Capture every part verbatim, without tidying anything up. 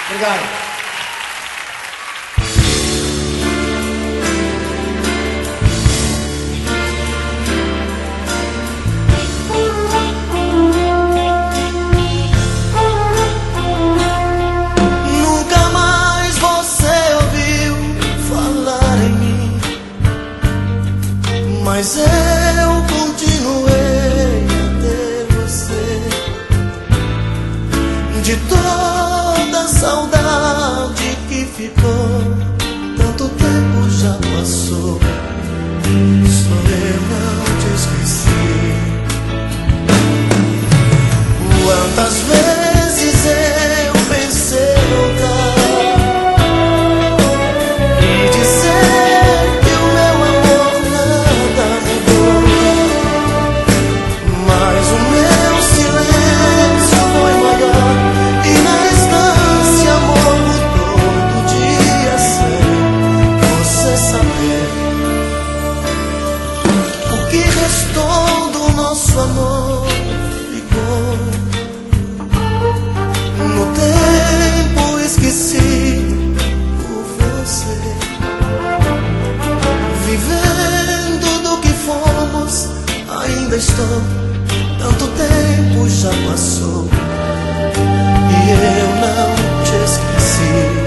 Obrigado. Mas eu continuei a ter você. De toda a saudade que ficou, tanto tempo já passou, só eu não te esqueci. Quantas vezes eu pensei voltar e dizer que o meu amor nada mudou, mas o meu silêncio foi maior e na estância morro todo dia sem você saber. O que restou do nosso amor ficou no tempo esquecido por você. Vivendo do que fomos, ainda estou. Tanto tempo já passou e eu não te esqueci.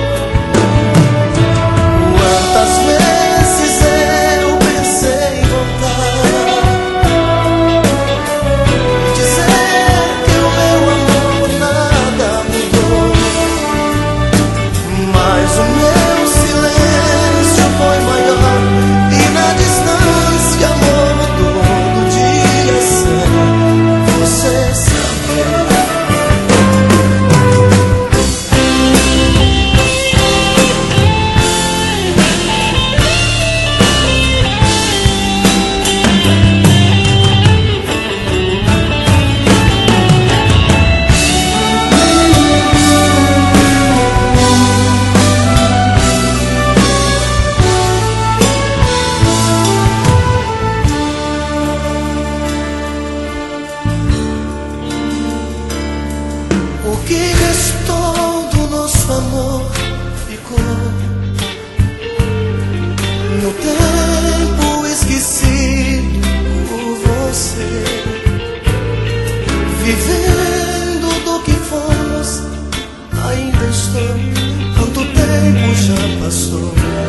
Quantas vezes eu pensei em voltar e dizer que o meu amor nada mudou, mas o meu silêncio foi maior e na distância morro todo dia sem você saber. O que restou do nosso amor ficou no tempo esquecido por você. Vivendo do que fomos, ainda estou. Tanto tempo já passou